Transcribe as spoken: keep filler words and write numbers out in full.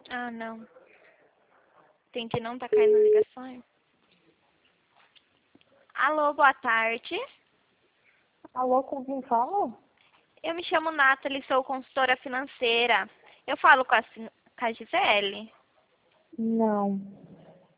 Ah, não. Tem que não tá caindo ligações. Alô, boa tarde. Alô, com quem fala? Eu me chamo Nathalie, sou consultora financeira. Eu falo com a, Sin- com a Gisele. Não.